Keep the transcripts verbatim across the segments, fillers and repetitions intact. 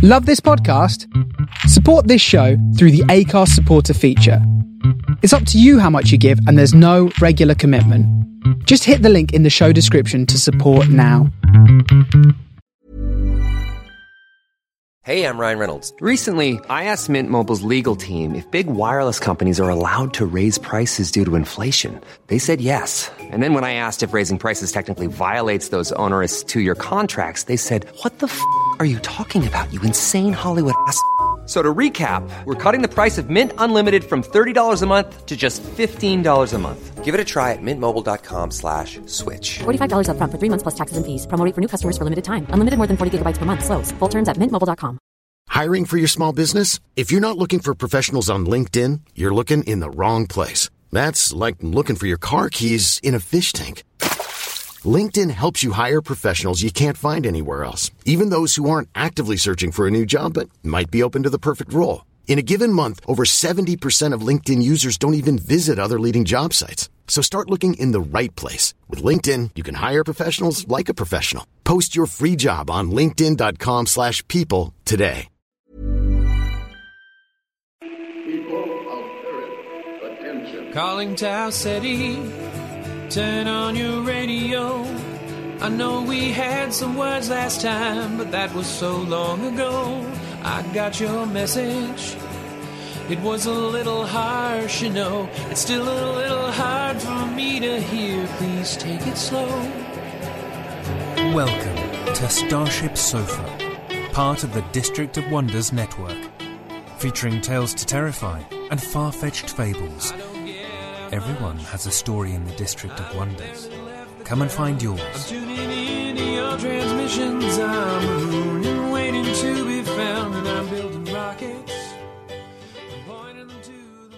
Love this podcast? Support this show through the Acast supporter feature. It's up to you how much you give, and there's no regular commitment. Just hit the link in the show description to support now. Hey, I'm Ryan Reynolds. Recently, I asked Mint Mobile's legal team if big wireless companies are allowed to raise prices due to inflation. They said yes. And then when I asked if raising prices technically violates those onerous two-year contracts, they said, what the f*** are you talking about, you insane Hollywood ass f- So to recap, we're cutting the price of Mint Unlimited from thirty dollars a month to just fifteen dollars a month. Give it a try at mintmobile.com slash switch. forty-five dollars up front for three months plus taxes and fees. Promo rate for new customers for limited time. Unlimited more than forty gigabytes per month. Slows full terms at mint mobile dot com. Hiring for your small business? If you're not looking for professionals on LinkedIn, you're looking in the wrong place. That's like looking for your car keys in a fish tank. LinkedIn helps you hire professionals you can't find anywhere else, even those who aren't actively searching for a new job but might be open to the perfect role. In a given month, over seventy percent of LinkedIn users don't even visit other leading job sites. So start looking in the right place. With LinkedIn, you can hire professionals like a professional. Post your free job on linkedin.com slash people today. Calling Tau City, turn on your radio. I know we had some words last time, but that was so long ago. I got your message. It was a little harsh, you know. It's still a little hard for me to hear. Please take it slow. Welcome to Starship Sofa, part of the District of Wonders network, featuring tales to terrify and far-fetched fables. Everyone has a story in the District of Wonders. Come and find yours. I'm tuning in to your transmissions. I'm a moon and waiting to be found, and I'm building rockets. I'm pointing them to the moon.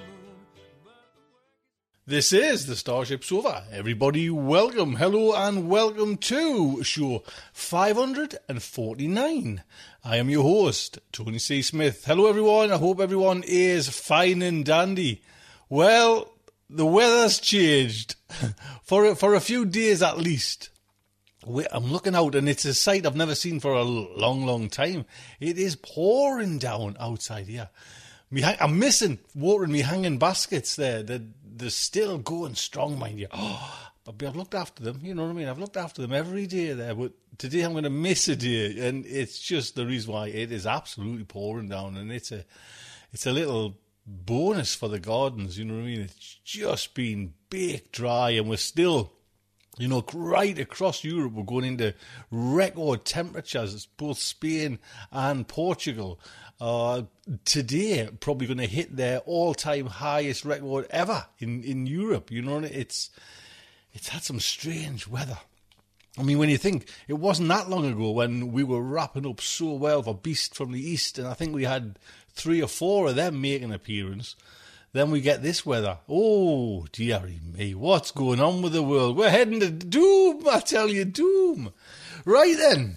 This is the Starship Sofa. Everybody, welcome, hello, and welcome to show five hundred forty-nine. I am your host, Tony C. Smith. Hello, everyone. I hope everyone is fine and dandy. Well, the weather's changed for a, for a few days at least. I'm looking out and it's a sight I've never seen for a long, long time. It is pouring down outside here. I'm missing watering me hanging baskets there. They're, they're still going strong, mind you. Oh, but I've looked after them, you know what I mean? I've looked after them every day there, but today I'm going to miss a day, and it's just the reason why it is absolutely pouring down, and it's a, it's a little bonus for the gardens, you know what I mean? It's just been baked dry, and we're still, you know, right across Europe, we're going into record temperatures. Both Spain and Portugal uh, today probably going to hit their all-time highest record ever in, in Europe. You know, it's it's had some strange weather. I mean, when you think, it wasn't that long ago when we were wrapping up so well for Beast from the East, and I think we had three or four of them make an appearance. Then we get this weather. Oh, dearie me, what's going on with the world? We're heading to doom, I tell you, doom. Right then,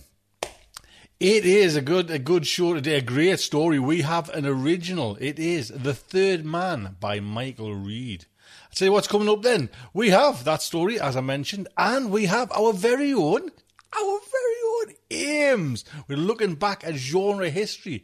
it is a good a good show today, a great story. We have an original. It is The Third Man by Michael Reed. I'll tell you what's coming up then. We have that story, as I mentioned, and we have our very own, our very own Ames. We're looking back at genre history.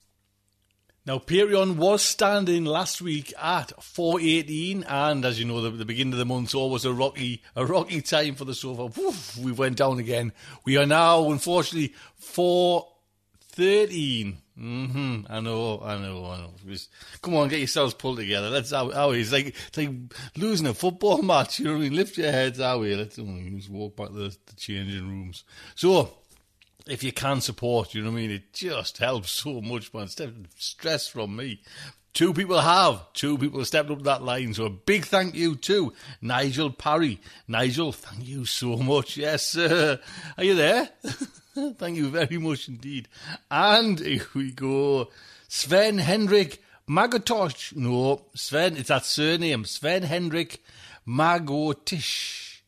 Now, Patreon was standing last week at four eighteen, and as you know, the, the beginning of the month's always a rocky, a rocky time for the sofa. Woof, we went down again. We are now, unfortunately, four thirteen. Mm-hmm. I know, I know, I know. Just, come on, get yourselves pulled together. That's how, how it's like, it's like losing a football match. You know what I mean? Lift your heads our way. Let's just walk back to the, the changing rooms. So, if you can support, you know what I mean? It just helps so much, man. Stress from me. Two people have. Two people have stepped up that line. So a big thank you to Nigel Parry. Nigel, thank you so much. Yes, sir. Are you there? Thank you very much indeed. And here we go. Sven Hendrik Magotosh. No, Sven, it's that surname. Sven Hendrik Magotish.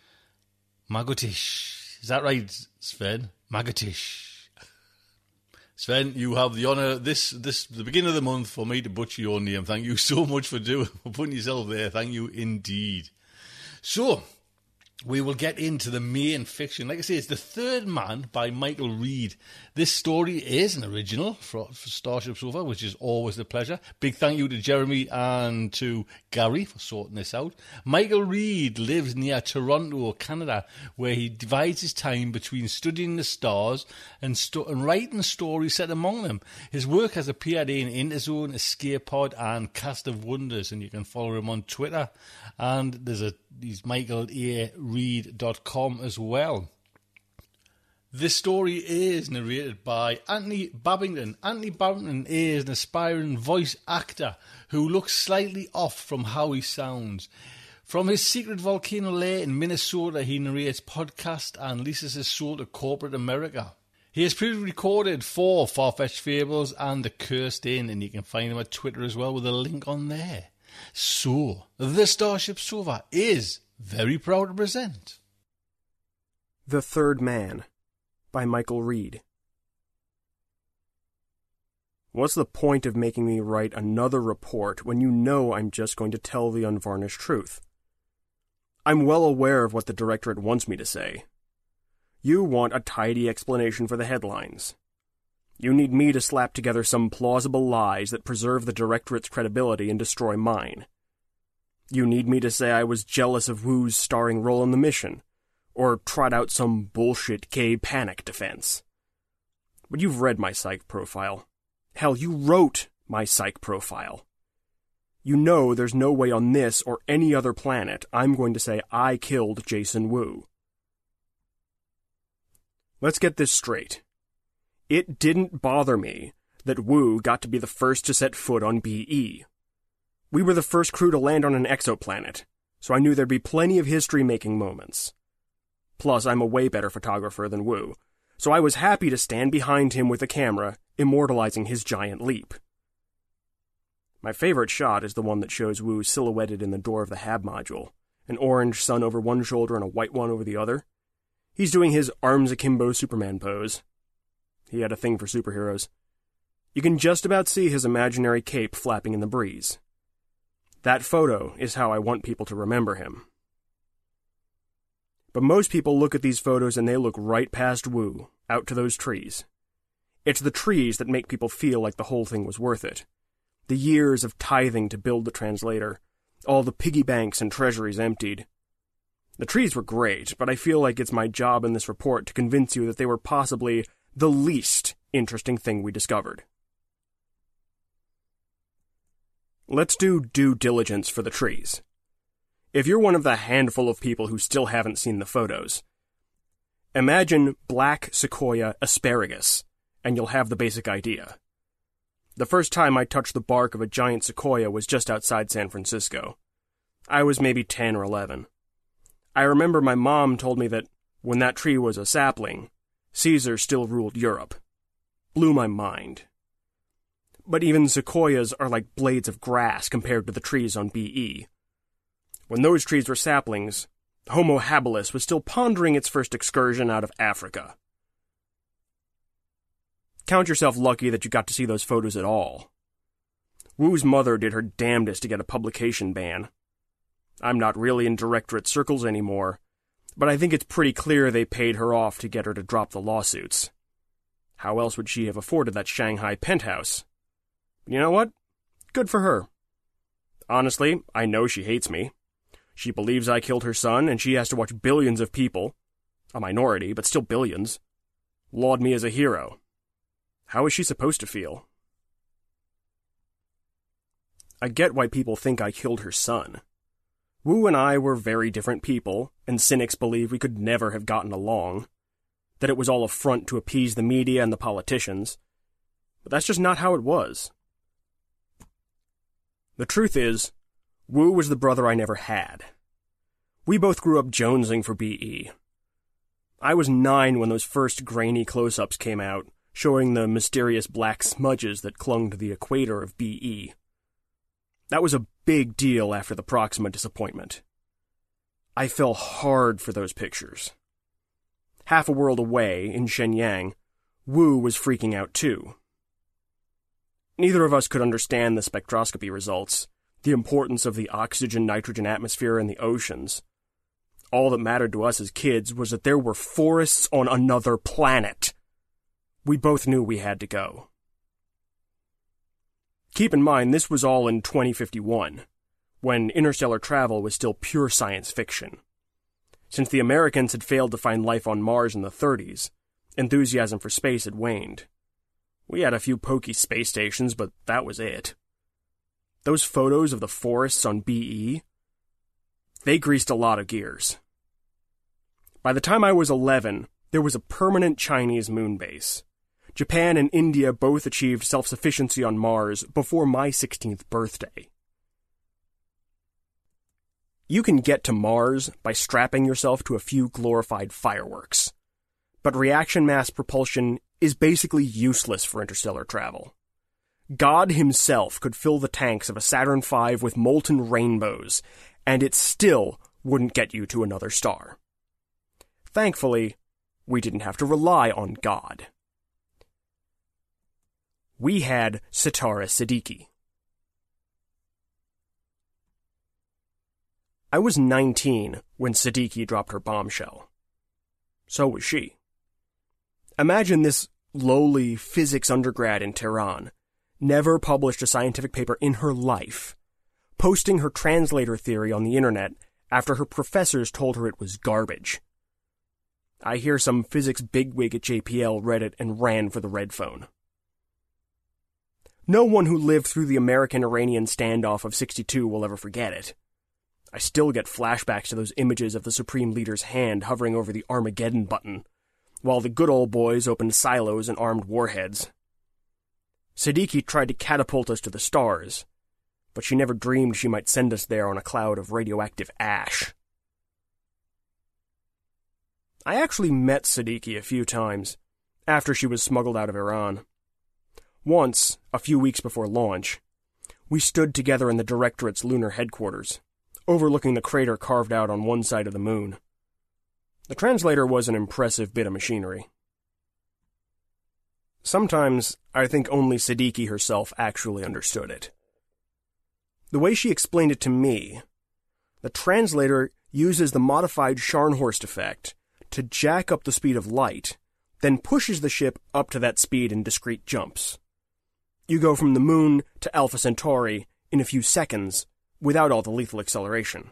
Magotish. Is that right, Sven? Magotish. Sven, you have the honour this this the beginning of the month for me to butcher your name. Thank you so much for doing for putting yourself there. Thank you indeed. So, we will get into the main fiction. Like I say, it's The Third Man by Michael Reed. This story is an original for, for Starship Sofa, which is always a pleasure. Big thank you to Jeremy and to Gary for sorting this out. Michael Reed lives near Toronto, Canada, where he divides his time between studying the stars and, sto- and writing stories set among them. His work has appeared in Interzone, Escape Pod and Cast of Wonders, and you can follow him on Twitter. And there's a he's michael a reed dot com as well. This story is narrated by Anthony Babington. Anthony Babington is an aspiring voice actor who looks slightly off from how he sounds. From his secret volcano lair in Minnesota, he narrates podcasts and leases his soul to corporate America. He has previously recorded for Far-Fetched Fables and The Cursed Inn, and you can find him at Twitter as well with a link on there. So, the Starship Sofa is very proud to present The Third Man by Michael Reed. What's the point of making me write another report when you know I'm just going to tell the unvarnished truth? I'm well aware of what the directorate wants me to say. You want a tidy explanation for the headlines. You need me to slap together some plausible lies that preserve the directorate's credibility and destroy mine. You need me to say I was jealous of Wu's starring role in the mission, or trot out some bullshit gay panic defense. But you've read my psych profile. Hell, you wrote my psych profile. You know there's no way on this or any other planet I'm going to say I killed Jason Wu. Let's get this straight. It didn't bother me that Wu got to be the first to set foot on B E. We were the first crew to land on an exoplanet, so I knew there'd be plenty of history-making moments. Plus, I'm a way better photographer than Wu, so I was happy to stand behind him with a camera, immortalizing his giant leap. My favorite shot is the one that shows Wu silhouetted in the door of the Hab module, an orange sun over one shoulder and a white one over the other. He's doing his arms akimbo Superman pose. He had a thing for superheroes. You can just about see his imaginary cape flapping in the breeze. That photo is how I want people to remember him. But most people look at these photos and they look right past Wu, out to those trees. It's the trees that make people feel like the whole thing was worth it. The years of tithing to build the translator, all the piggy banks and treasuries emptied. The trees were great, but I feel like it's my job in this report to convince you that they were possibly the least interesting thing we discovered. Let's do due diligence for the trees. If you're one of the handful of people who still haven't seen the photos, imagine black sequoia asparagus, and you'll have the basic idea. The first time I touched the bark of a giant sequoia was just outside San Francisco. I was maybe ten or eleven. I remember my mom told me that when that tree was a sapling, Caesar still ruled Europe. Blew my mind. But even sequoias are like blades of grass compared to the trees on B E. When those trees were saplings, Homo habilis was still pondering its first excursion out of Africa. Count yourself lucky that you got to see those photos at all. Wu's mother did her damnedest to get a publication ban. I'm not really in directorate circles anymore, but I think it's pretty clear they paid her off to get her to drop the lawsuits. How else would she have afforded that Shanghai penthouse? You know what? Good for her. Honestly, I know she hates me. She believes I killed her son, and she has to watch billions of people, a minority, but still billions, laud me as a hero. How is she supposed to feel? I get why people think I killed her son. Wu and I were very different people, and cynics believe we could never have gotten along, that it was all a front to appease the media and the politicians. But that's just not how it was. The truth is, Wu was the brother I never had. We both grew up jonesing for B E. I was nine when those first grainy close-ups came out, showing the mysterious black smudges that clung to the equator of B E. That was a big deal after the Proxima disappointment. I fell hard for those pictures. Half a world away, in Shenyang, Wu was freaking out too. Neither of us could understand the spectroscopy results, the importance of the oxygen-nitrogen atmosphere in the oceans. All that mattered to us as kids was that there were forests on another planet. We both knew we had to go. Keep in mind, this was all in twenty fifty-one, when interstellar travel was still pure science fiction. Since the Americans had failed to find life on Mars in the thirties, enthusiasm for space had waned. We had a few pokey space stations, but that was it. Those photos of the forests on B E, they greased a lot of gears. By the time I was eleven, there was a permanent Chinese moon base. Japan and India both achieved self-sufficiency on Mars before my sixteenth birthday. You can get to Mars by strapping yourself to a few glorified fireworks, but reaction mass propulsion is basically useless for interstellar travel. God himself could fill the tanks of a Saturn five with molten rainbows, and it still wouldn't get you to another star. Thankfully, we didn't have to rely on God. We had Sitara Siddiqui. I was nineteen when Siddiqui dropped her bombshell. So was she. Imagine this lowly physics undergrad in Tehran, never published a scientific paper in her life, posting her translator theory on the internet after her professors told her it was garbage. I hear some physics bigwig at J P L read it and ran for the red phone. No one who lived through the American-Iranian standoff of sixty-two will ever forget it. I still get flashbacks to those images of the Supreme Leader's hand hovering over the Armageddon button, while the good old boys opened silos and armed warheads. Siddiqui tried to catapult us to the stars, but she never dreamed she might send us there on a cloud of radioactive ash. I actually met Siddiqui a few times, after she was smuggled out of Iran. Once, a few weeks before launch, we stood together in the Directorate's lunar headquarters, overlooking the crater carved out on one side of the moon. The translator was an impressive bit of machinery. Sometimes, I think only Siddiqui herself actually understood it. The way she explained it to me, the translator uses the modified Scharnhorst effect to jack up the speed of light, then pushes the ship up to that speed in discrete jumps. You go from the moon to Alpha Centauri in a few seconds without all the lethal acceleration.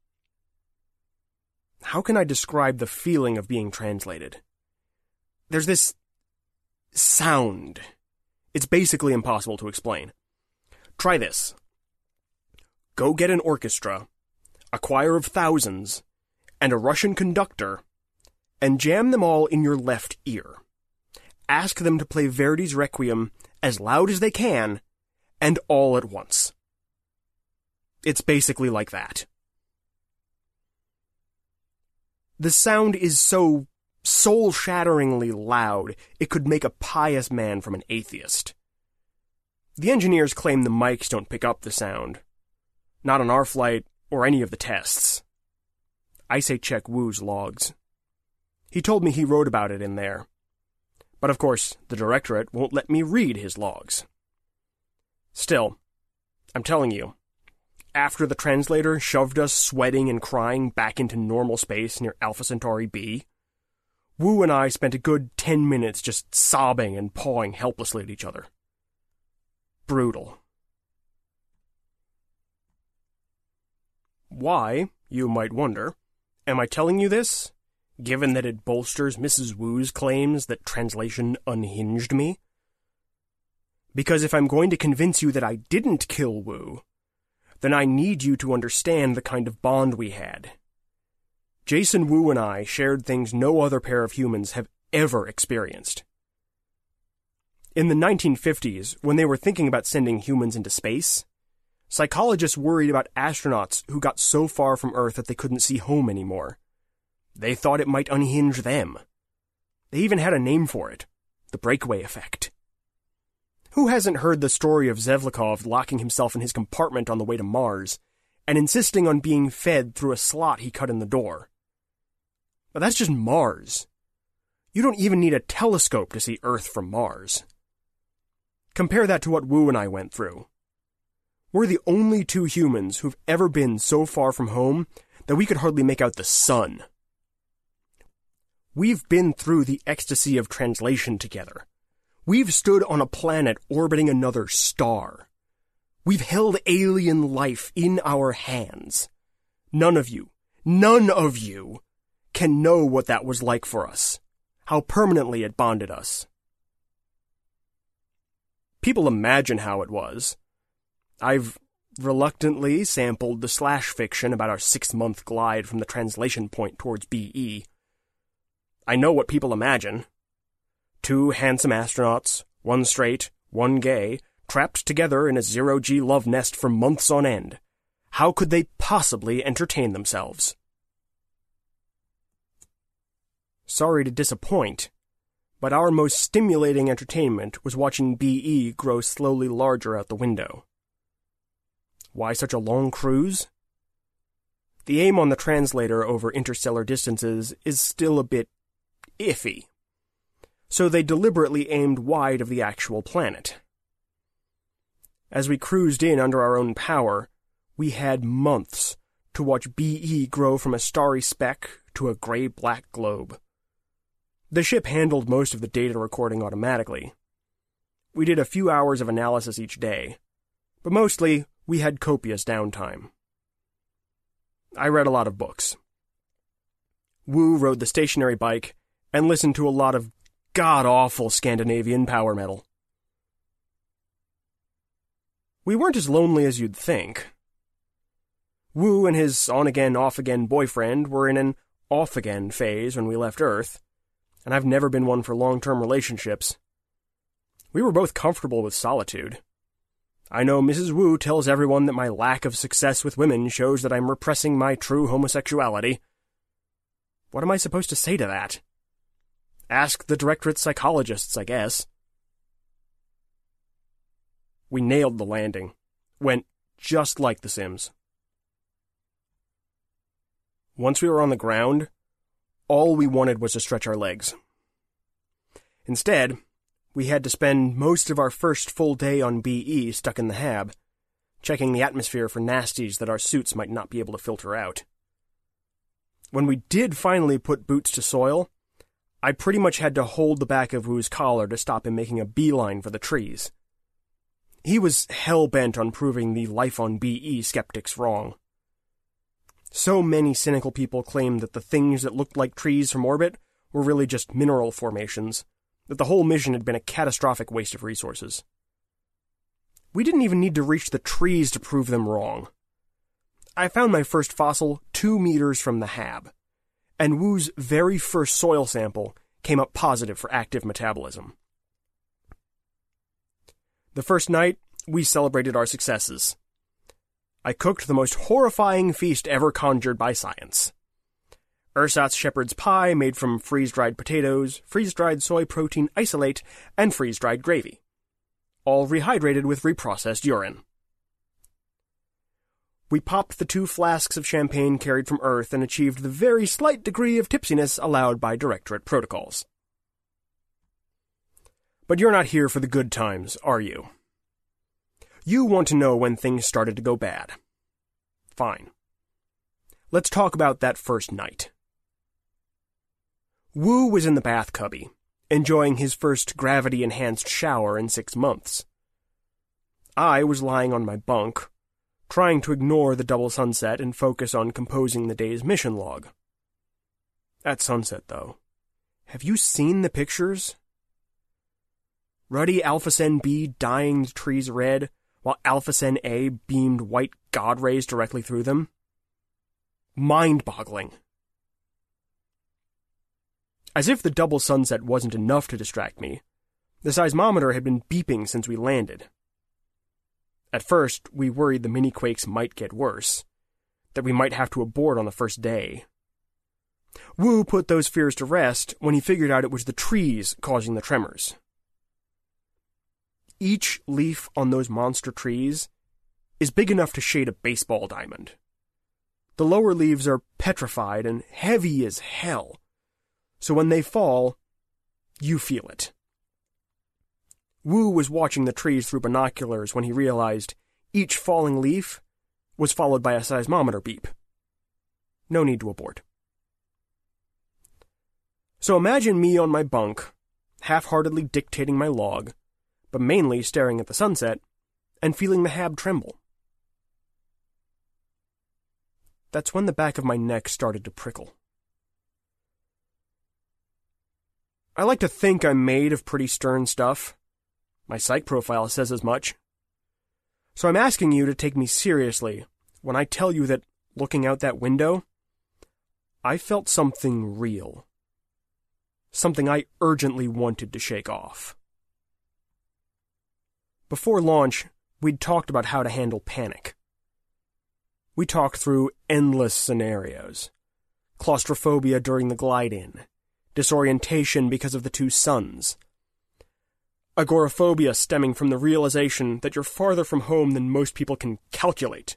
How can I describe the feeling of being translated? There's this sound. It's basically impossible to explain. Try this. Go get an orchestra, a choir of thousands, and a Russian conductor, and jam them all in your left ear. Ask them to play Verdi's Requiem as loud as they can, and all at once. It's basically like that. The sound is so soul-shatteringly loud, it could make a pious man from an atheist. The engineers claim the mics don't pick up the sound. Not on our flight, or any of the tests. I say check Wu's logs. He told me he wrote about it in there. But of course, the Directorate won't let me read his logs. Still, I'm telling you, after the translator shoved us sweating and crying back into normal space near Alpha Centauri B, Wu and I spent a good ten minutes just sobbing and pawing helplessly at each other. Brutal. Why, you might wonder, am I telling you this, given that it bolsters Missus Wu's claims that translation unhinged me? Because if I'm going to convince you that I didn't kill Wu, then I need you to understand the kind of bond we had. Jason Wu and I shared things no other pair of humans have ever experienced. In the nineteen fifties, when they were thinking about sending humans into space, psychologists worried about astronauts who got so far from Earth that they couldn't see home anymore. They thought it might unhinge them. They even had a name for it, the breakaway effect. Who hasn't heard the story of Zevlikov locking himself in his compartment on the way to Mars, and insisting on being fed through a slot he cut in the door? But that's just Mars. You don't even need a telescope to see Earth from Mars. Compare that to what Wu and I went through. We're the only two humans who've ever been so far from home that we could hardly make out the sun. We've been through the ecstasy of translation together. We've stood on a planet orbiting another star. We've held alien life in our hands. None of you, none of you, can know what that was like for us, how permanently it bonded us. People imagine how it was. I've reluctantly sampled the slash fiction about our six-month glide from the translation point towards B E. I know what people imagine. Two handsome astronauts, one straight, one gay, trapped together in a zero-G love nest for months on end. How could they possibly entertain themselves? Sorry to disappoint, but our most stimulating entertainment was watching B E grow slowly larger out the window. Why such a long cruise? The aim on the translator over interstellar distances is still a bit iffy, so they deliberately aimed wide of the actual planet. As we cruised in under our own power, we had months to watch B E grow from a starry speck to a gray-black globe. The ship handled most of the data recording automatically. We did a few hours of analysis each day, but mostly we had copious downtime. I read a lot of books. Wu rode the stationary bike and listened to a lot of god-awful Scandinavian power metal. We weren't as lonely as you'd think. Wu and his on-again, off-again boyfriend were in an off-again phase when we left Earth, and I've never been one for long-term relationships. We were both comfortable with solitude. I know Missus Wu tells everyone that my lack of success with women shows that I'm repressing my true homosexuality. What am I supposed to say to that? Ask the directorate psychologists, I guess. We nailed the landing. Went just like The Sims. Once we were on the ground, all we wanted was to stretch our legs. Instead, we had to spend most of our first full day on B E stuck in the hab, checking the atmosphere for nasties that our suits might not be able to filter out. When we did finally put boots to soil, I pretty much had to hold the back of Wu's collar to stop him making a beeline for the trees. He was hell-bent on proving the life on B E skeptics wrong. So many cynical people claimed that the things that looked like trees from orbit were really just mineral formations, that the whole mission had been a catastrophic waste of resources. We didn't even need to reach the trees to prove them wrong. I found my first fossil two meters from the hab, and Wu's very first soil sample came up positive for active metabolism. The first night, we celebrated our successes. I cooked the most horrifying feast ever conjured by science. Ersatz shepherd's pie made from freeze-dried potatoes, freeze-dried soy protein isolate, and freeze-dried gravy, all rehydrated with reprocessed urine. We popped the two flasks of champagne carried from Earth and achieved the very slight degree of tipsiness allowed by Directorate protocols. But you're not here for the good times, are you? You want to know when things started to go bad. Fine. Let's talk about that first night. Wu was in the bath cubby, enjoying his first gravity-enhanced shower in six months. I was lying on my bunk, trying to ignore the double sunset and focus on composing the day's mission log. At sunset, though, have you seen the pictures? Ruddy Alpha Cen B dyeing the trees red, while Alpha Cen A beamed white god rays directly through them? Mind-boggling. As if the double sunset wasn't enough to distract me, the seismometer had been beeping since we landed. At first, we worried the mini-quakes might get worse, that we might have to abort on the first day. Wu put those fears to rest when he figured out it was the trees causing the tremors. Each leaf on those monster trees is big enough to shade a baseball diamond. The lower leaves are petrified and heavy as hell, so when they fall, you feel it. Wu was watching the trees through binoculars when he realized each falling leaf was followed by a seismometer beep. No need to abort. So imagine me on my bunk, half-heartedly dictating my log, but mainly staring at the sunset, and feeling the hab tremble. That's when the back of my neck started to prickle. I like to think I'm made of pretty stern stuff. My psych profile says as much. So I'm asking you to take me seriously when I tell you that, looking out that window, I felt something real. Something I urgently wanted to shake off. Before launch, we'd talked about how to handle panic. We talked through endless scenarios. Claustrophobia during the glide-in. Disorientation because of the two suns. Agoraphobia stemming from the realization that you're farther from home than most people can calculate.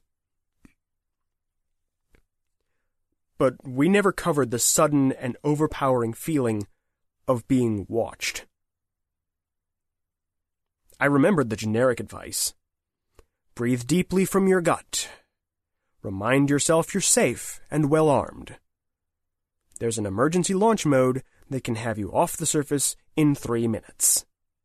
But we never covered the sudden and overpowering feeling of being watched. I remembered the generic advice. Breathe deeply from your gut. Remind yourself you're safe and well-armed. There's an emergency launch mode that can have you off the surface in three minutes.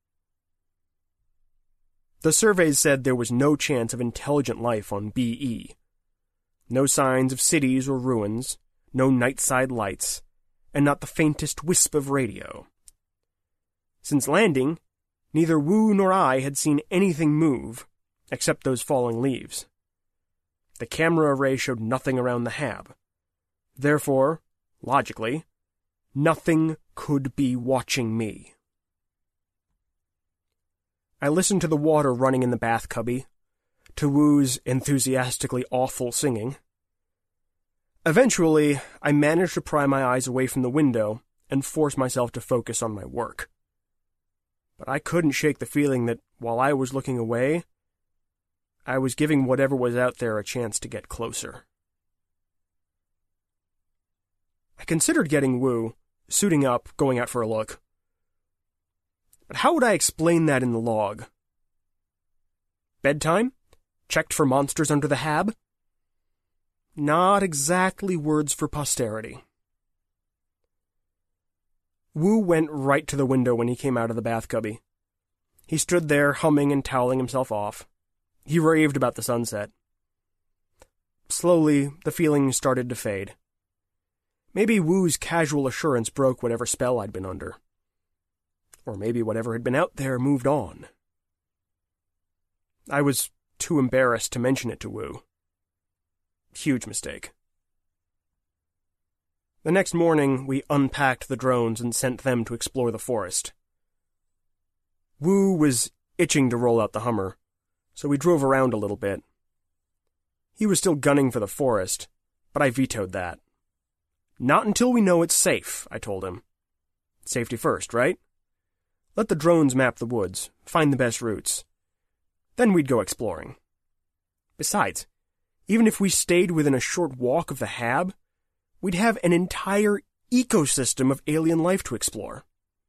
The surveys said there was no chance of intelligent life on B E. No signs of cities or ruins, no night-side lights, and not the faintest wisp of radio. Since landing, neither Wu nor I had seen anything move, except those falling leaves. The camera array showed nothing around the hab. Therefore, logically, nothing could be watching me. I listened to the water running in the bath cubby, to Wu's enthusiastically awful singing. Eventually, I managed to pry my eyes away from the window and force myself to focus on my work. But I couldn't shake the feeling that while I was looking away, I was giving whatever was out there a chance to get closer. I considered getting Wu, suiting up, going out for a look. But how would I explain that in the log? Bedtime? Checked for monsters under the hab? Not exactly words for posterity. Wu went right to the window when he came out of the bath cubby. He stood there humming and toweling himself off. He raved about the sunset. Slowly, the feeling started to fade. Maybe Wu's casual assurance broke whatever spell I'd been under. Or maybe whatever had been out there moved on. I was too embarrassed to mention it to Wu. Huge mistake. The next morning, we unpacked the drones and sent them to explore the forest. Wu was itching to roll out the Hummer, so we drove around a little bit. He was still gunning for the forest, but I vetoed that. Not until we know it's safe, I told him. Safety first, right? Let the drones map the woods, find the best routes. Then we'd go exploring. Besides, even if we stayed within a short walk of the hab, we'd have an entire ecosystem of alien life to explore.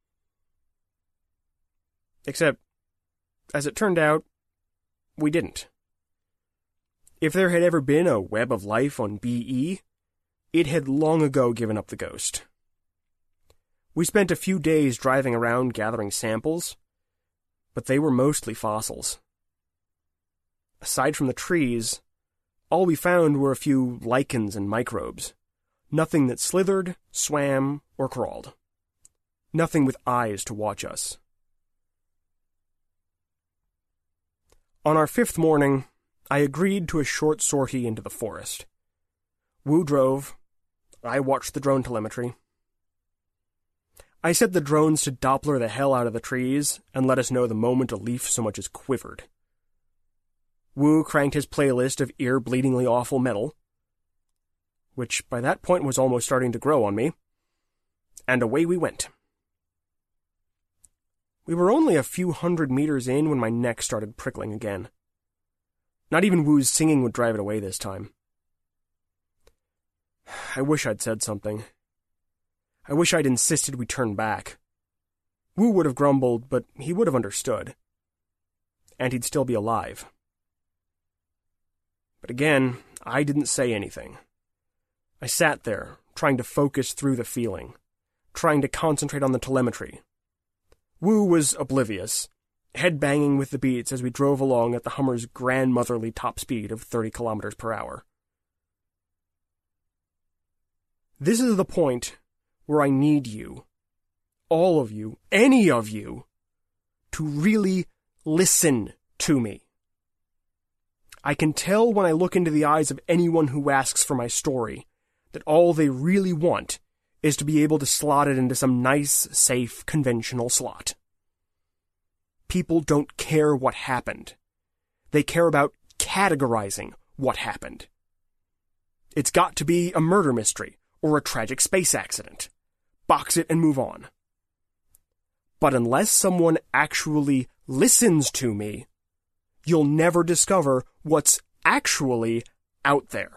Except, as it turned out, we didn't. If there had ever been a web of life on B E, it had long ago given up the ghost. We spent a few days driving around gathering samples, but they were mostly fossils. Aside from the trees, all we found were a few lichens and microbes. Nothing that slithered, swam, or crawled. Nothing with eyes to watch us. On our fifth morning, I agreed to a short sortie into the forest. Wu drove. I watched the drone telemetry. I set the drones to Doppler the hell out of the trees and let us know the moment a leaf so much as quivered. Wu cranked his playlist of ear-bleedingly awful metal, which by that point was almost starting to grow on me, and away we went. We were only a few hundred meters in when my neck started prickling again. Not even Wu's singing would drive it away this time. I wish I'd said something. I wish I'd insisted we turn back. Wu would have grumbled, but he would have understood. And he'd still be alive. But again, I didn't say anything. I sat there, trying to focus through the feeling, trying to concentrate on the telemetry. Wu was oblivious, head-banging with the beats as we drove along at the Hummer's grandmotherly top speed of thirty kilometers per hour. This is the point where I need you, all of you, any of you, to really listen to me. I can tell when I look into the eyes of anyone who asks for my story that all they really want is to be able to slot it into some nice, safe, conventional slot. People don't care what happened. They care about categorizing what happened. It's got to be a murder mystery or a tragic space accident. Box it and move on. But unless someone actually listens to me, you'll never discover what's actually out there.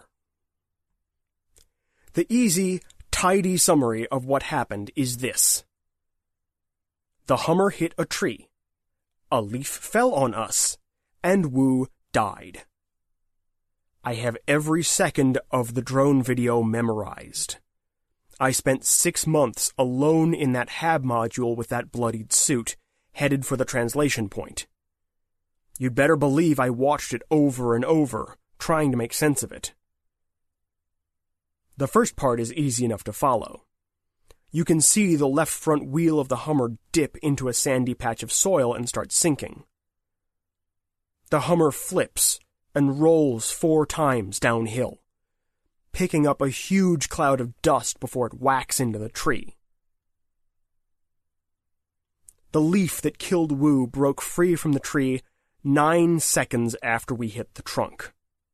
The easy, tidy summary of what happened is this. The Hummer hit a tree. A leaf fell on us, and Wu died. I have every second of the drone video memorized. I spent six months alone in that H A B module with that bloodied suit, headed for the translation point. You'd better believe I watched it over and over, trying to make sense of it. The first part is easy enough to follow. You can see the left front wheel of the Hummer dip into a sandy patch of soil and start sinking. The Hummer flips and rolls four times downhill, picking up a huge cloud of dust before it whacks into the tree. The leaf that killed Wu broke free from the tree nine seconds after we hit the trunk.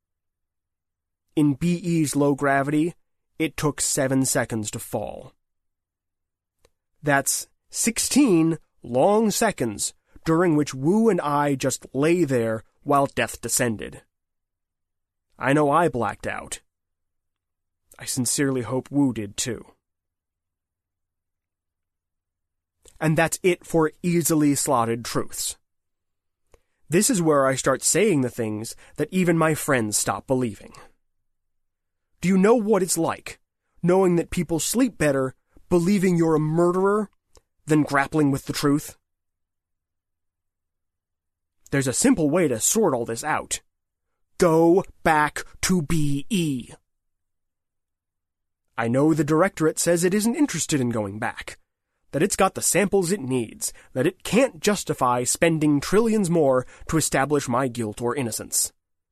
In B E's low gravity, it took seven seconds to fall. That's sixteen long seconds during which Wu and I just lay there while death descended. I know I blacked out. I sincerely hope Wu did too. And that's it for easily slotted truths. This is where I start saying the things that even my friends stop believing. Do you know what it's like, knowing that people sleep better believing you're a murderer than grappling with the truth? There's a simple way to sort all this out. Go back to B E. I know the Directorate says it isn't interested in going back, that it's got the samples it needs, that it can't justify spending trillions more to establish my guilt or innocence.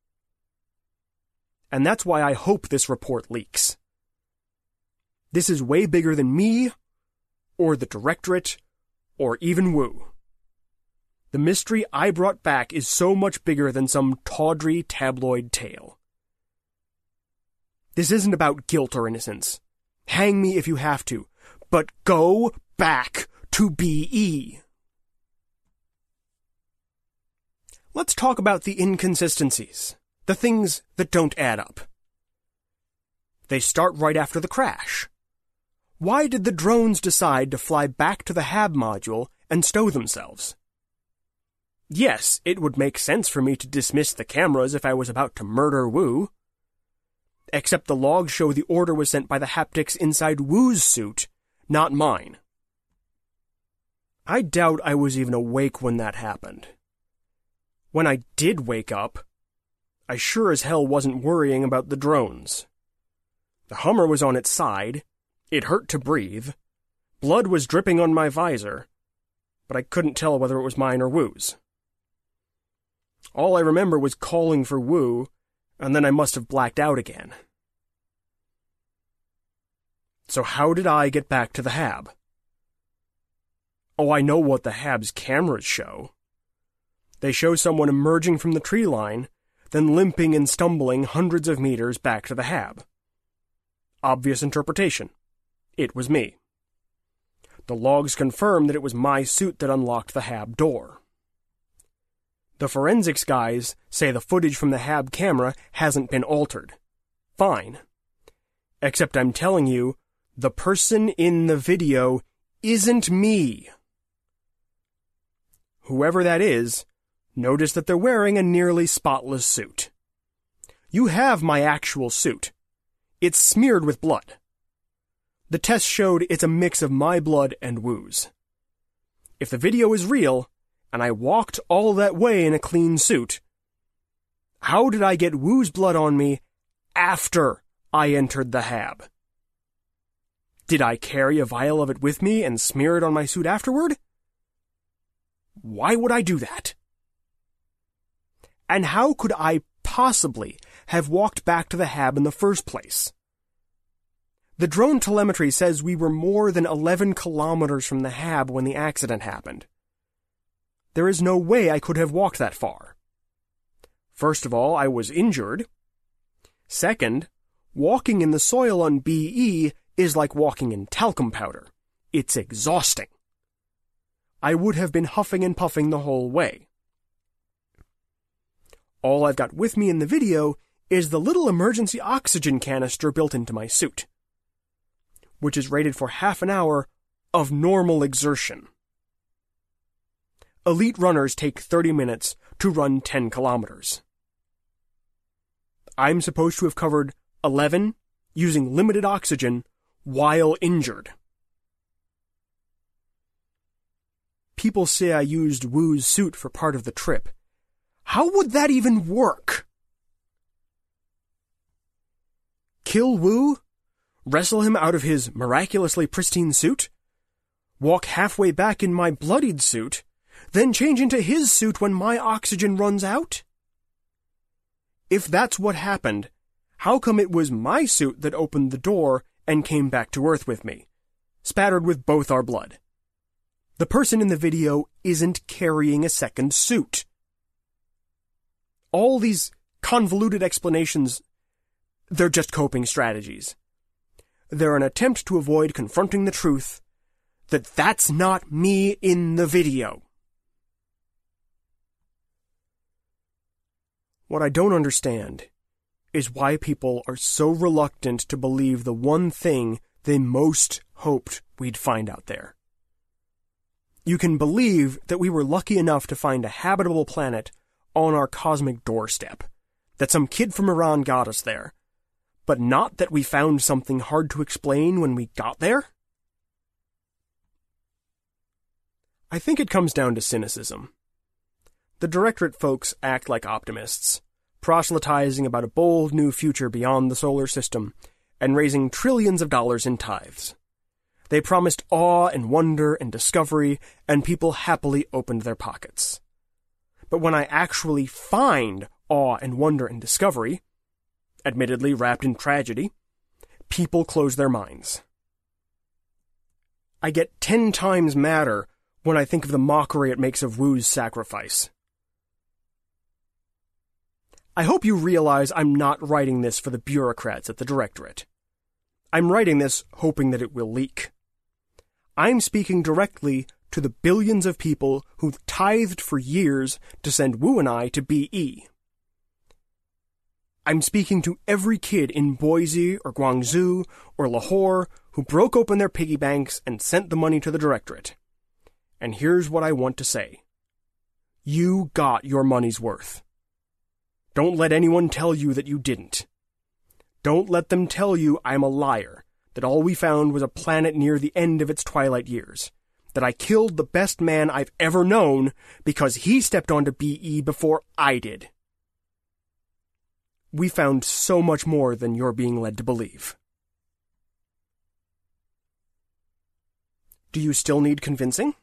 And that's why I hope this report leaks. This is way bigger than me, or the Directorate, or even Wu. The mystery I brought back is so much bigger than some tawdry tabloid tale. This isn't about guilt or innocence. Hang me if you have to, but go back to B E. Let's talk about the inconsistencies, the things that don't add up. They start right after the crash. Why did the drones decide to fly back to the H A B module and stow themselves? Yes, it would make sense for me to dismiss the cameras if I was about to murder Wu. Except the logs show the order was sent by the haptics inside Wu's suit, not mine. I doubt I was even awake when that happened. When I did wake up, I sure as hell wasn't worrying about the drones. The Hummer was on its side, it hurt to breathe, blood was dripping on my visor, but I couldn't tell whether it was mine or Wu's. All I remember was calling for Wu, and then I must have blacked out again. So how did I get back to the H A B? Oh, I know what the H A B's cameras show. They show someone emerging from the tree line, then limping and stumbling hundreds of meters back to the H A B. Obvious interpretation. It was me. The logs confirm that it was my suit that unlocked the H A B door. The forensics guys say the footage from the H A B camera hasn't been altered. Fine. Except I'm telling you, the person in the video isn't me. Whoever that is, notice that they're wearing a nearly spotless suit. You have my actual suit. It's smeared with blood. The test showed it's a mix of my blood and Wu's. If the video is real, and I walked all that way in a clean suit, how did I get Wu's blood on me after I entered the hab? Did I carry a vial of it with me and smear it on my suit afterward? Why would I do that? And how could I possibly have walked back to the hab in the first place? The drone telemetry says we were more than eleven kilometers from the hab when the accident happened. There is no way I could have walked that far. First of all, I was injured. Second, walking in the soil on B E is like walking in talcum powder. It's exhausting. I would have been huffing and puffing the whole way. All I've got with me in the video is the little emergency oxygen canister built into my suit, which is rated for half an hour of normal exertion. Elite runners take thirty minutes to run ten kilometers. I'm supposed to have covered eleven using limited oxygen while injured. People say I used Wu's suit for part of the trip. How would that even work? Kill Wu? Wrestle him out of his miraculously pristine suit? Walk halfway back in my bloodied suit, then change into his suit when my oxygen runs out? If that's what happened, how come it was my suit that opened the door and came back to Earth with me, spattered with both our blood? The person in the video isn't carrying a second suit. All these convoluted explanations, they're just coping strategies. They're an attempt to avoid confronting the truth that that's not me in the video. What I don't understand is why people are so reluctant to believe the one thing they most hoped we'd find out there. You can believe that we were lucky enough to find a habitable planet on our cosmic doorstep, that some kid from Iran got us there, but not that we found something hard to explain when we got there? I think it comes down to cynicism. The Directorate folks act like optimists, proselytizing about a bold new future beyond the solar system, and raising trillions of dollars in tithes. They promised awe and wonder and discovery, and people happily opened their pockets. But when I actually find awe and wonder and discovery, admittedly wrapped in tragedy, people close their minds. I get ten times madder when I think of the mockery it makes of Wu's sacrifice. I hope you realize I'm not writing this for the bureaucrats at the Directorate. I'm writing this hoping that it will leak. I'm speaking directly to the billions of people who've tithed for years to send Wu and I to B E. I'm speaking to every kid in Boise or Guangzhou or Lahore who broke open their piggy banks and sent the money to the Directorate. And here's what I want to say. You got your money's worth. Don't let anyone tell you that you didn't. Don't let them tell you I'm a liar, that all we found was a planet near the end of its twilight years, that I killed the best man I've ever known because he stepped onto B E before I did. We found so much more than you're being led to believe. Do you still need convincing?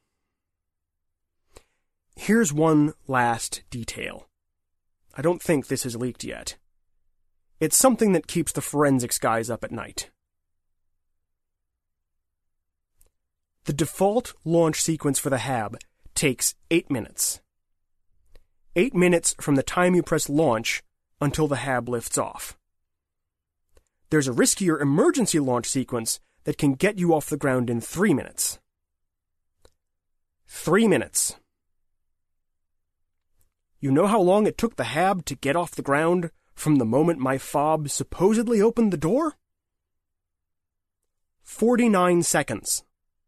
Here's one last detail. I don't think this is leaked yet. It's something that keeps the forensics guys up at night. The default launch sequence for the Hab takes eight minutes. Eight minutes from the time you press launch until the Hab lifts off. There's a riskier emergency launch sequence that can get you off the ground in three minutes. Three minutes. You know how long it took the Hab to get off the ground from the moment my fob supposedly opened the door? Forty-nine seconds.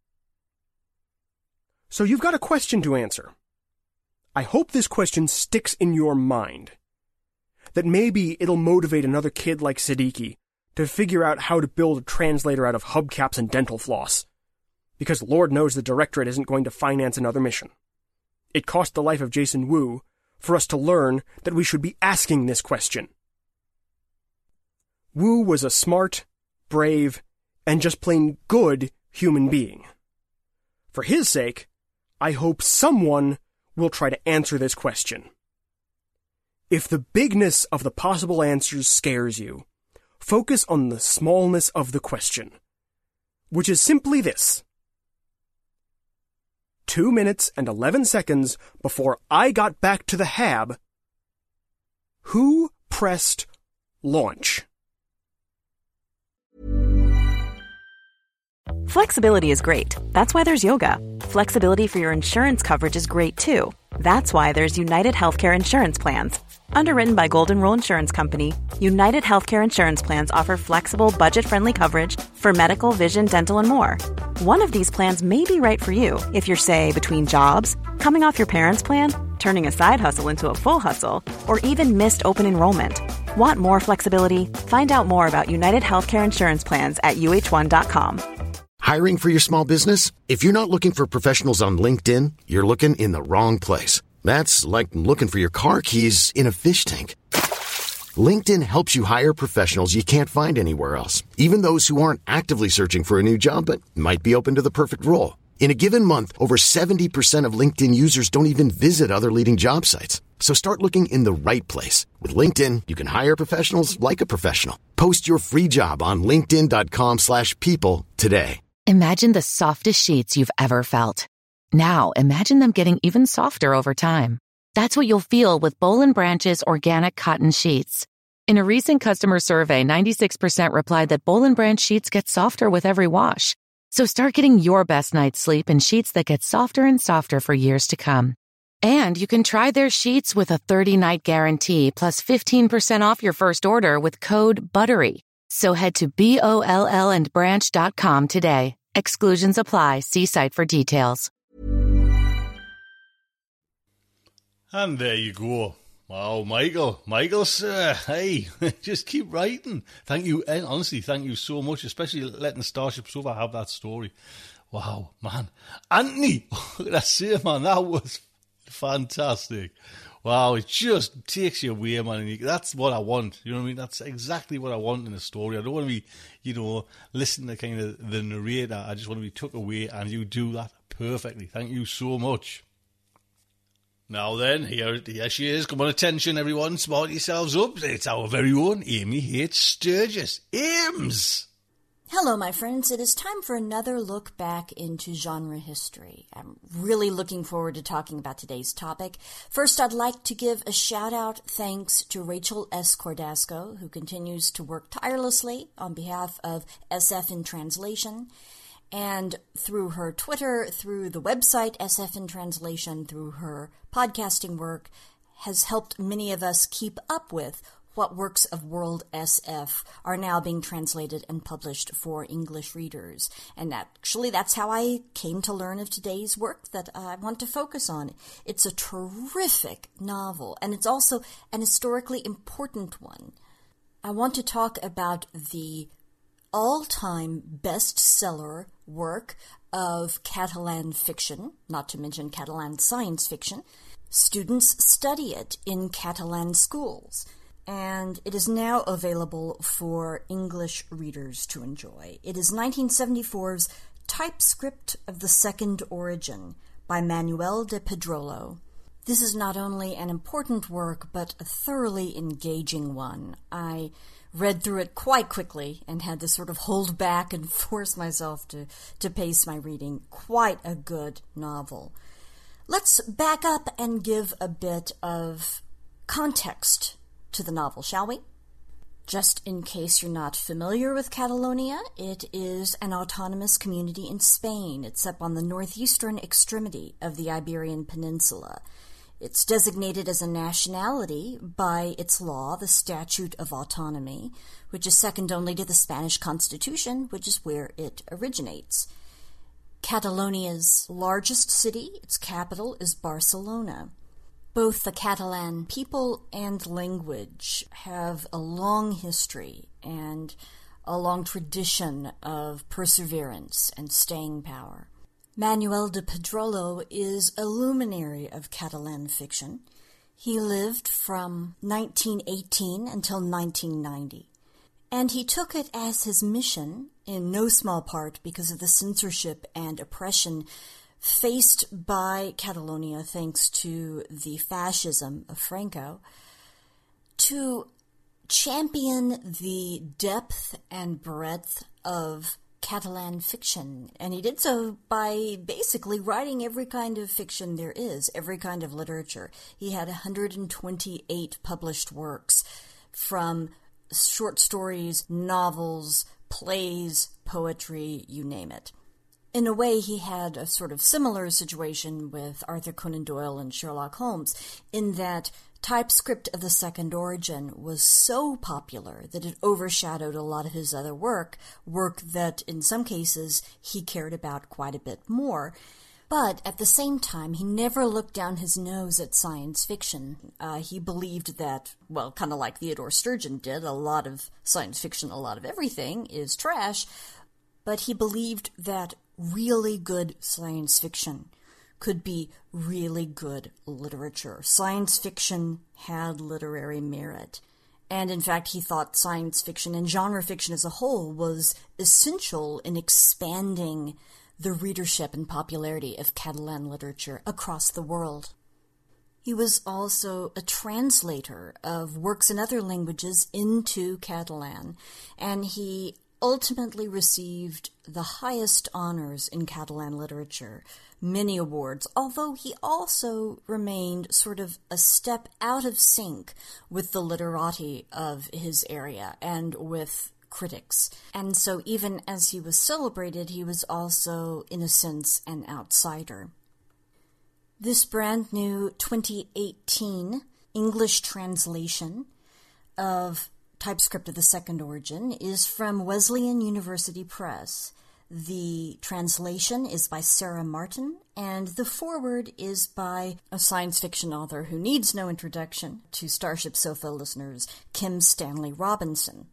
So you've got a question to answer. I hope this question sticks in your mind. that maybe it'll motivate another kid like Siddiqui to figure out how to build a translator out of hubcaps and dental floss. Because Lord knows the Directorate isn't going to finance another mission. It cost the life of Jason Wu for us to learn that we should be asking this question. Wu was a smart, brave, and just plain good human being. For his sake, I hope someone will try to answer this question. If the bigness of the possible answers scares you, focus on the smallness of the question, which is simply this. Two minutes and eleven seconds before I got back to the hab, who pressed launch? Flexibility is great. That's why there's yoga. Flexibility for your insurance coverage is great too. That's why there's United Healthcare Insurance Plans. Underwritten by Golden Rule Insurance Company, United Healthcare Insurance Plans offer flexible, budget-friendly coverage for medical, vision, dental, and more. One of these plans may be right for you if you're, say, between jobs, coming off your parents' plan, turning a side hustle into a full hustle, or even missed open enrollment. Want more flexibility? Find out more about United Healthcare Insurance Plans at U H one dot com. Hiring for your small business? If you're not looking for professionals on LinkedIn, you're looking in the wrong place. That's like looking for your car keys in a fish tank. LinkedIn helps you hire professionals you can't find anywhere else, even those who aren't actively searching for a new job but might be open to the perfect role. In a given month, over seventy percent of LinkedIn users don't even visit other leading job sites. So start looking in the right place. With LinkedIn, you can hire professionals like a professional. Post your free job on linkedin dot com slash people today. Imagine the softest sheets you've ever felt. Now, imagine them getting even softer over time. That's what you'll feel with Boll and Branch's organic cotton sheets. In a recent customer survey, ninety-six percent replied that Boll and Branch sheets get softer with every wash. So start getting your best night's sleep in sheets that get softer and softer for years to come. And you can try their sheets with a thirty-night guarantee plus fifteen percent off your first order with code BUTTERY. So head to B O L L and branch dot com today. Exclusions apply. See site for details. And there you go. Wow, Michael. Michael, sir. Hey, just keep writing. Thank you. And honestly, thank you so much, especially letting Starship Sofa have that story. Wow, man. Anthony, look at that, sir, man. That was fantastic. Wow, it just takes you away, man. And you, that's what I want. You know what I mean? That's exactly what I want in a story. I don't want to be, you know, listening to kind of the narrator. I just want to be took away, and you do that perfectly. Thank you so much. Now then, here, here she is. Come on, attention, everyone. Smart yourselves up. It's our very own Amy H. Sturgis. Ames! Hello, my friends. It is time for another look back into genre history. I'm really looking forward to talking about today's topic. First, I'd like to give a shout-out thanks to Rachel S. Cordasco, who continues to work tirelessly on behalf of S F in Translation. And through her Twitter, through the website S F in Translation, through her podcasting work, has helped many of us keep up with what works of World S F are now being translated and published for English readers. And actually, that's how I came to learn of today's work that I want to focus on. It's a terrific novel, and it's also an historically important one. I want to talk about the all-time bestseller work of Catalan fiction, not to mention Catalan science fiction. Students study it in Catalan schools, and it is now available for English readers to enjoy. It is nineteen seventy-four's Typescript of the Second Origin by Manuel de Pedrolo. This is not only an important work, but a thoroughly engaging one. I read through it quite quickly and had to sort of hold back and force myself to, to pace my reading. Quite a good novel. Let's back up and give a bit of context to the novel, shall we? Just in case you're not familiar with Catalonia, it is an autonomous community in Spain. It's up on the northeastern extremity of the Iberian Peninsula. It's designated as a nationality by its law, the Statute of Autonomy, which is second only to the Spanish Constitution, which is where it originates. Catalonia's largest city, its capital, is Barcelona. Both the Catalan people and language have a long history and a long tradition of perseverance and staying power. Manuel de Pedrolo is a luminary of Catalan fiction. He lived from nineteen eighteen until nineteen ninety, and he took it as his mission, in no small part because of the censorship and oppression faced by Catalonia thanks to the fascism of Franco, to champion the depth and breadth of Catalan fiction. And he did so by basically writing every kind of fiction there is, every kind of literature. He had one hundred twenty-eight published works, from short stories, novels, plays, poetry, you name it. In a way, he had a sort of similar situation with Arthur Conan Doyle and Sherlock Holmes, in that TypeScript of the Second Origin was so popular that it overshadowed a lot of his other work, work that in some cases he cared about quite a bit more. But at the same time, he never looked down his nose at science fiction. Uh, he believed that, well, kind of like Theodore Sturgeon did, a lot of science fiction, a lot of everything is trash, but he believed that really good science fiction could be really good literature. Science fiction had literary merit. And in fact, he thought science fiction and genre fiction as a whole was essential in expanding the readership and popularity of Catalan literature across the world. He was also a translator of works in other languages into Catalan, and he ultimately received the highest honors in Catalan literature, many awards, although he also remained sort of a step out of sync with the literati of his area and with critics. And so even as he was celebrated, he was also, in a sense, an outsider. This brand new twenty eighteen English translation of TypeScript of the Second Origin is from Wesleyan University Press. The translation is by Sarah Martin, and the foreword is by a science fiction author who needs no introduction to Starship Sofa listeners, Kim Stanley Robinson.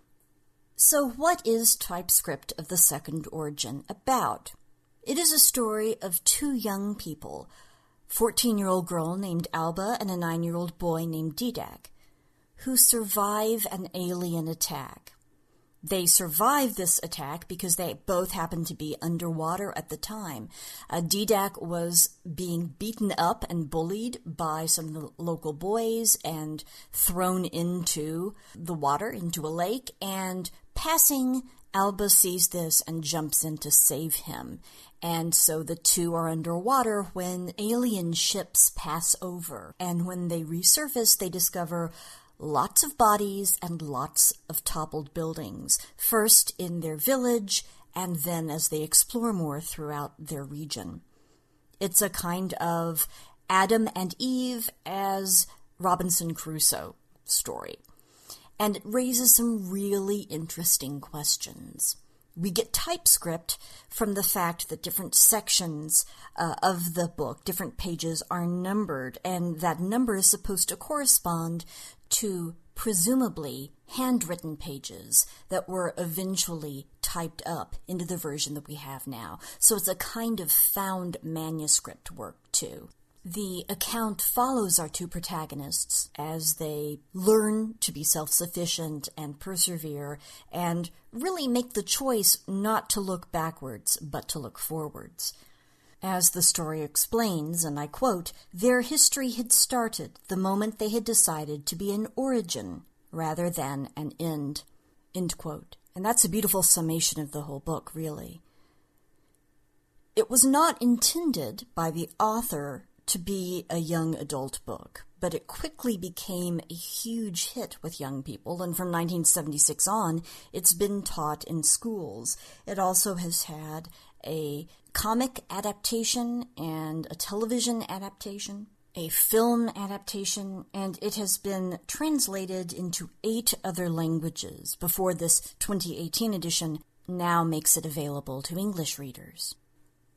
So what is TypeScript of the Second Origin about? It is a story of two young people, a fourteen-year-old girl named Alba and a nine-year-old boy named Didac, who survive an alien attack. They survive this attack because they both happen to be underwater at the time. Uh, Didac was being beaten up and bullied by some of the local boys and thrown into the water, into a lake, and passing, Alba sees this and jumps in to save him. And so the two are underwater when alien ships pass over. And when they resurface, they discover lots of bodies and lots of toppled buildings, first in their village and then as they explore more throughout their region. It's a kind of Adam and Eve as Robinson Crusoe story, and it raises some really interesting questions. We get TypeScript from the fact that different sections uh, of the book, different pages, are numbered, and that number is supposed to correspond to presumably handwritten pages that were eventually typed up into the version that we have now. So it's a kind of found manuscript work, too. The account follows our two protagonists as they learn to be self-sufficient and persevere and really make the choice not to look backwards, but to look forwards. As the story explains, and I quote, their history had started the moment they had decided to be an origin rather than an end, end quote. And that's a beautiful summation of the whole book, really. It was not intended by the author to be a young adult book, but it quickly became a huge hit with young people, and from nineteen seventy-six on, it's been taught in schools. It also has had a comic adaptation and a television adaptation, a film adaptation, and it has been translated into eight other languages before this twenty eighteen edition now makes it available to English readers.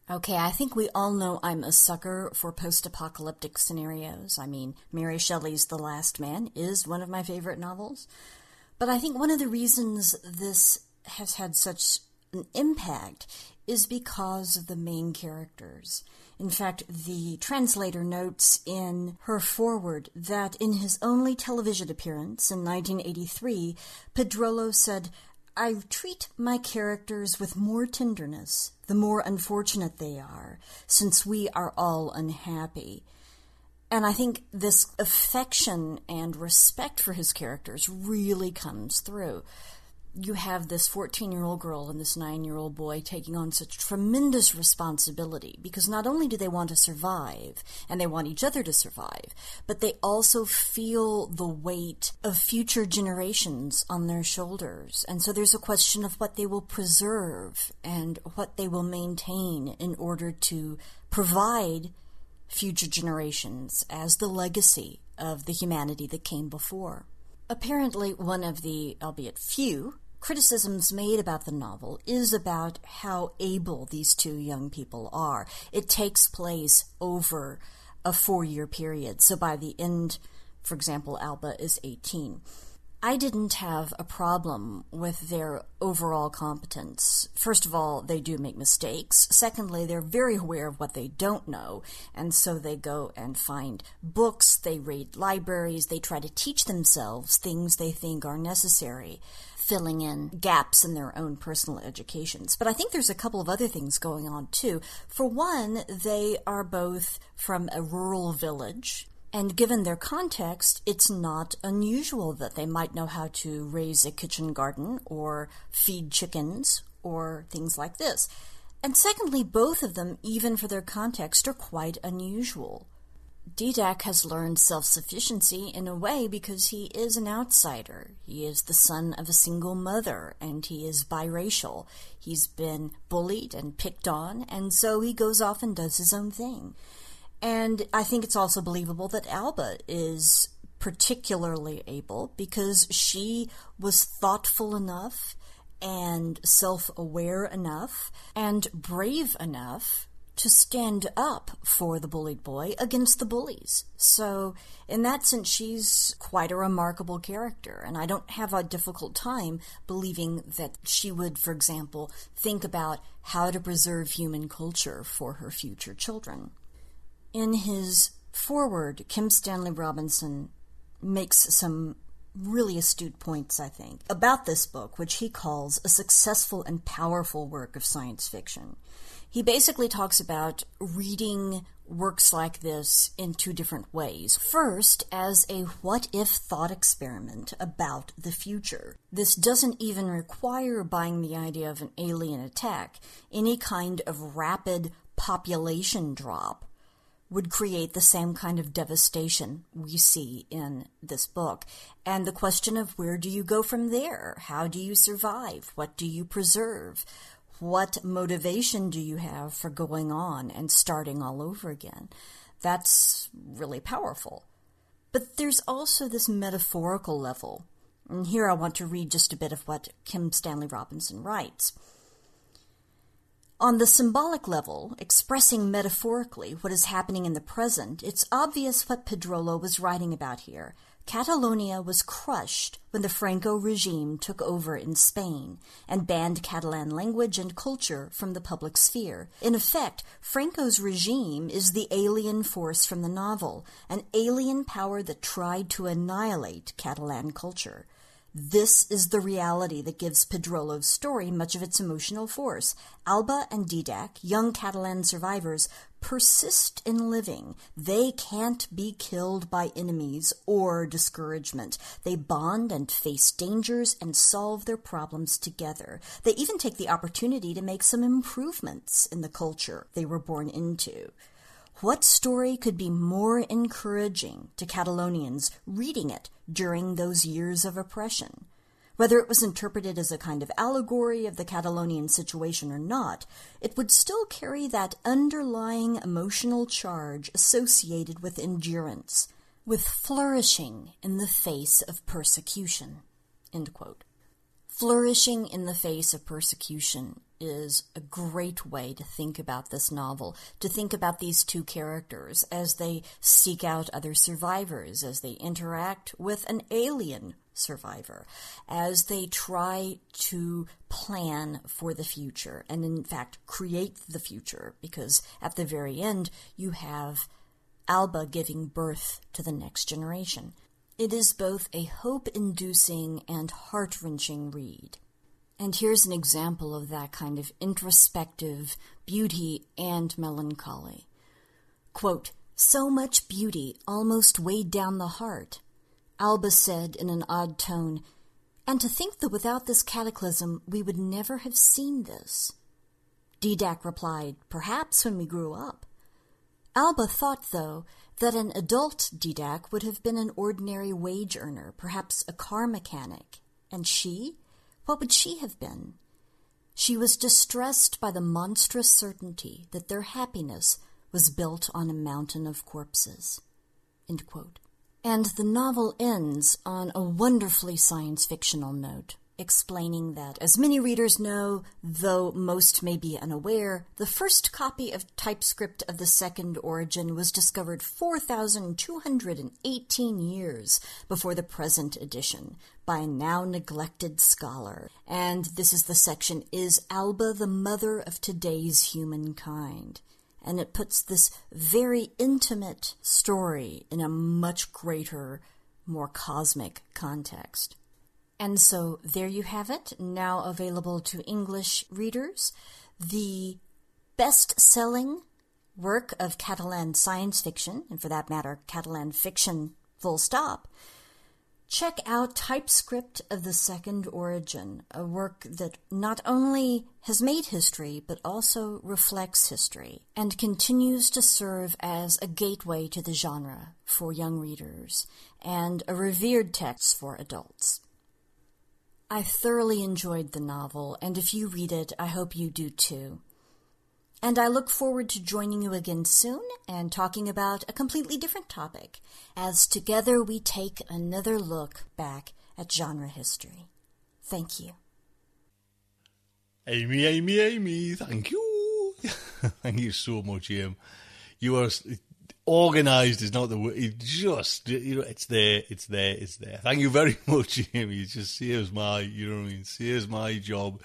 Okay, I think we all know I'm a sucker for post-apocalyptic scenarios. I mean, Mary Shelley's The Last Man is one of my favorite novels. But I think one of the reasons this has had such an impact is because of the main characters. In fact, the translator notes in her foreword that in his only television appearance in nineteen eighty-three, Pedrolo said, "I treat my characters with more tenderness, the more unfortunate they are, since we are all unhappy." And I think this affection and respect for his characters really comes through. You have this fourteen-year-old girl and this nine-year-old boy taking on such tremendous responsibility, because not only do they want to survive, and they want each other to survive, but they also feel the weight of future generations on their shoulders. And so there's a question of what they will preserve and what they will maintain in order to provide future generations as the legacy of the humanity that came before. Apparently, one of the, albeit few, criticisms made about the novel is about how able these two young people are. It takes place over a four-year period, so by the end, for example, Alba is eighteen. I didn't have a problem with their overall competence. First of all, they do make mistakes. Secondly, they're very aware of what they don't know, and so they go and find books, they read libraries, they try to teach themselves things they think are necessary, filling in gaps in their own personal educations. But I think there's a couple of other things going on, too. For one, they are both from a rural village, and given their context, it's not unusual that they might know how to raise a kitchen garden or feed chickens or things like this. And secondly, both of them, even for their context, are quite unusual. Didac has learned self-sufficiency in a way because he is an outsider. He is the son of a single mother, and he is biracial. He's been bullied and picked on, and so he goes off and does his own thing. And I think it's also believable that Alba is particularly able because she was thoughtful enough and self-aware enough and brave enough to stand up for the bullied boy against the bullies. So in that sense, she's quite a remarkable character, and I don't have a difficult time believing that she would, for example, think about how to preserve human culture for her future children. In his foreword, Kim Stanley Robinson makes some really astute points, I think, about this book, which he calls a successful and powerful work of science fiction. He basically talks about reading works like this in two different ways. First, as a what-if thought experiment about the future. This doesn't even require buying the idea of an alien attack. Any kind of rapid population drop would create the same kind of devastation we see in this book. And the question of where do you go from there? How do you survive? What do you preserve? What motivation do you have for going on and starting all over again? That's really powerful. But there's also this metaphorical level. And here I want to read just a bit of what Kim Stanley Robinson writes. On the symbolic level, expressing metaphorically what is happening in the present, it's obvious what Pedrolo was writing about here. Catalonia was crushed when the Franco regime took over in Spain and banned Catalan language and culture from the public sphere. In effect, Franco's regime is the alien force from the novel, an alien power that tried to annihilate Catalan culture. This is the reality that gives Pedrolo's story much of its emotional force. Alba and Didac, young Catalan survivors, persist in living. They can't be killed by enemies or discouragement. They bond and face dangers and solve their problems together. They even take the opportunity to make some improvements in the culture they were born into. What story could be more encouraging to Catalonians reading it during those years of oppression? Whether it was interpreted as a kind of allegory of the Catalonian situation or not, it would still carry that underlying emotional charge associated with endurance, with flourishing in the face of persecution. End quote. Flourishing in the face of persecution is a great way to think about this novel, to think about these two characters as they seek out other survivors, as they interact with an alien survivor, as they try to plan for the future and, in fact, create the future, because at the very end you have Alba giving birth to the next generation. It is both a hope-inducing and heart-wrenching read. And here's an example of that kind of introspective beauty and melancholy. Quote, "So much beauty almost weighed down the heart," Alba said in an odd tone, "and to think that without this cataclysm we would never have seen this." Didac replied, "Perhaps when we grew up." Alba thought, though, that an adult Didac would have been an ordinary wage earner, perhaps a car mechanic. And she? What would she have been? She was distressed by the monstrous certainty that their happiness was built on a mountain of corpses. End quote. And the novel ends on a wonderfully science-fictional note, explaining that, as many readers know, though most may be unaware, the first copy of TypeScript of the Second Origin was discovered four thousand two hundred eighteen years before the present edition by a now neglected scholar. And this is the section, "Is Alba the Mother of Today's Humankind?" And it puts this very intimate story in a much greater, more cosmic context. And so there you have it, now available to English readers. The best-selling work of Catalan science fiction, and for that matter, Catalan fiction full stop. Check out TypeScript of the Second Origin, a work that not only has made history, but also reflects history, and continues to serve as a gateway to the genre for young readers, and a revered text for adults. I thoroughly enjoyed the novel, and if you read it, I hope you do too. And I look forward to joining you again soon and talking about a completely different topic, as together we take another look back at genre history. Thank you. Amy, Amy, Amy, thank you. Thank you so much, Amy. You are... Organised is not the word. It just, you know, it's there, it's there, it's there. Thank you very much, Amy. It just saves my, you know what I mean, saves my job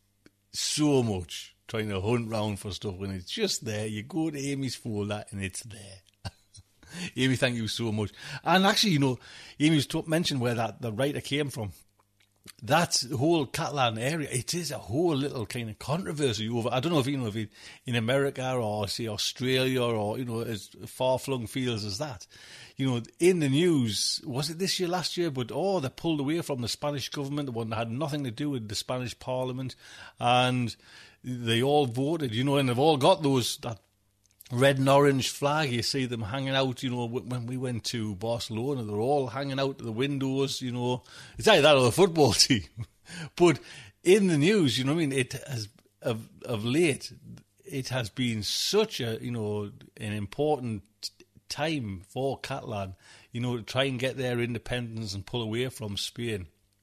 so much trying to hunt round for stuff when it's just there. You go to Amy's folder and it's there. Amy, thank you so much. And actually, you know, Amy's t- mentioned where that the writer came from. That whole Catalan area, it is a whole little kind of controversy over. I don't know if you know if it, in America or say Australia or you know as far-flung fields as that. You know, in the news, was it this year, last year? But oh, they pulled away from the Spanish government, the one that had nothing to do with the Spanish Parliament, and they all voted. You know, and they've all got those that red and orange flag. You see them hanging out, you know, when we went to Barcelona, they're all hanging out the windows, you know. It's either that or the football team. But in the news, you know what I mean, it has, of, of late, it has been such a, you know, an important time for Catalan, you know, to try and get their independence and pull away from Spain.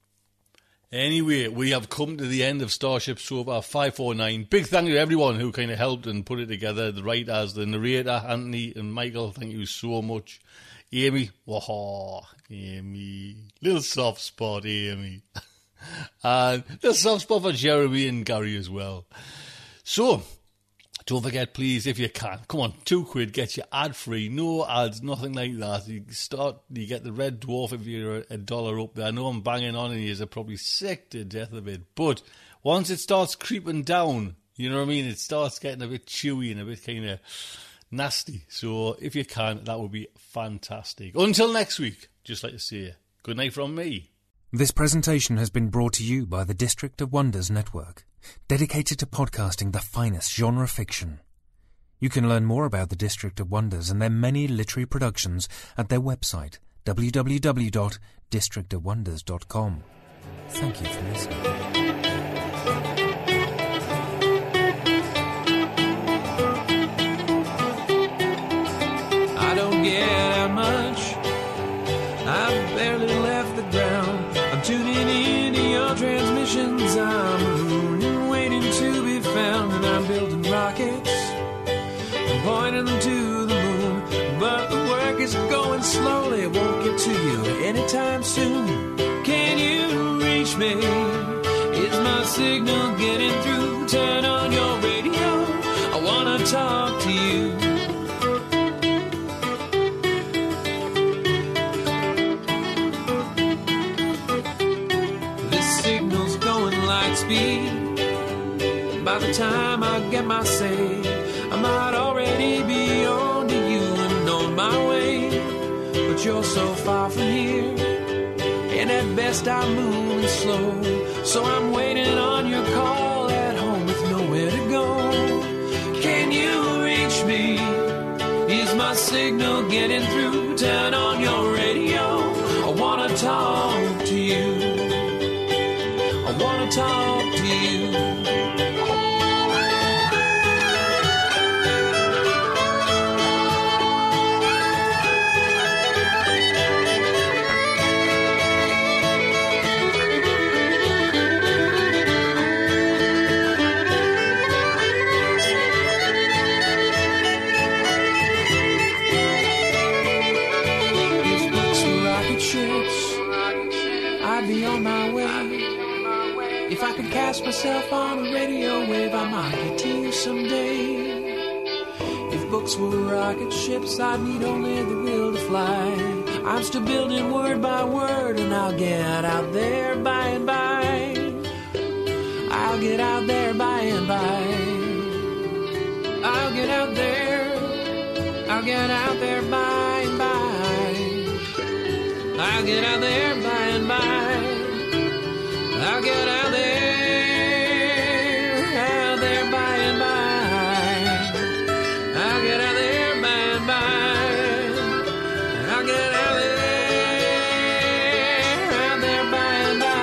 Anyway, we have come to the end of Starship Sofa five four nine. Big thank you to everyone who kind of helped and put it together. The writers, the narrator, Anthony and Michael, thank you so much. Amy, whoa, Amy. Little soft spot, Amy. And little soft spot for Jeremy and Gary as well. So, don't forget, please, if you can, come on, two quid, get you ad-free, no ads, nothing like that. You start, you get the Red Dwarf if you're a dollar up there. I know I'm banging on and you're probably sick to death of it, but once it starts creeping down, you know what I mean, it starts getting a bit chewy and a bit kind of nasty. So if you can, that would be fantastic. Until next week, just like to say, good night from me. This presentation has been brought to you by the District of Wonders Network, dedicated to podcasting the finest genre fiction. You can learn more about the District of Wonders and their many literary productions at their website, w w w dot district of wonders dot com. Thank you for listening. I don't get out much. I've barely left the ground. I'm tuning in to your transmissions. I'm a moon waiting to be riding them to the moon. But the work is going slowly, it won't get to you anytime soon. Can you reach me? Is my signal getting through? Turn on your radio, I wanna talk to you. This signal's going light speed. By the time I get my say, I might already be on to you and on my way. But you're so far from here, and at best I'm moving slow. So I'm waiting on your call at home with nowhere to go. Can you reach me? Is my signal getting through? Turn on your radio, I wanna talk to you. I wanna talk to you. I'd be on my way. If I could cast myself on a radio wave, I might get to you someday. If books were rocket ships, I'd need only the will to fly. I'm still building word by word, and I'll get out there by and by. I'll get out there by and by. I'll get out there. I'll get out there by and by. I'll get out there by and by. I'll get out there, out there by and by. I'll get out there by and by. I'll get out there, out there by and by.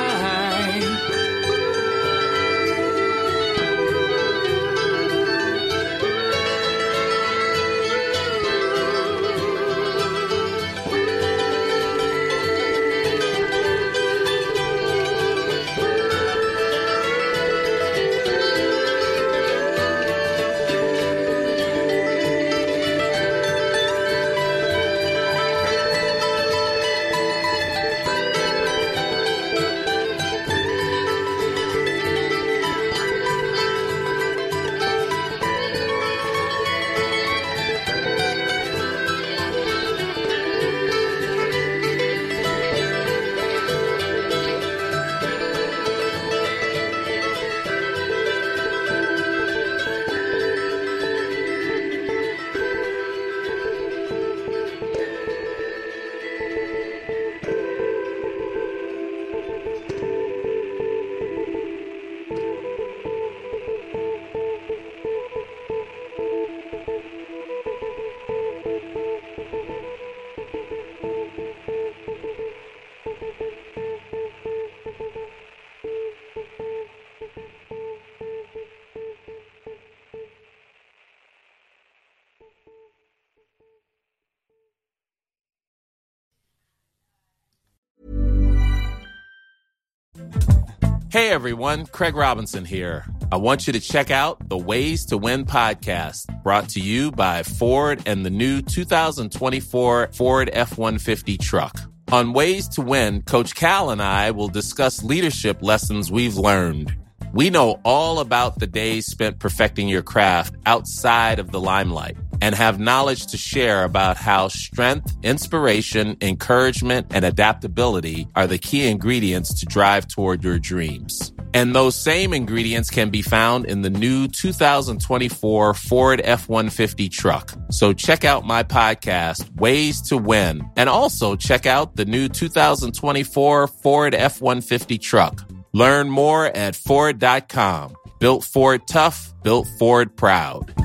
Hey everyone, Craig Robinson here. I want you to check out the Ways to Win podcast, brought to you by Ford and the new two thousand twenty-four Ford F one fifty truck. On Ways to Win, Coach Cal and I will discuss leadership lessons we've learned. We know all about the days spent perfecting your craft outside of the limelight and have knowledge to share about how strength, inspiration, encouragement, and adaptability are the key ingredients to drive toward your dreams. And those same ingredients can be found in the new two thousand twenty-four Ford F one fifty truck. So check out my podcast, Ways to Win, and also check out the new two thousand twenty-four Ford F one fifty truck. Learn more at Ford dot com. Built Ford tough, built Ford proud.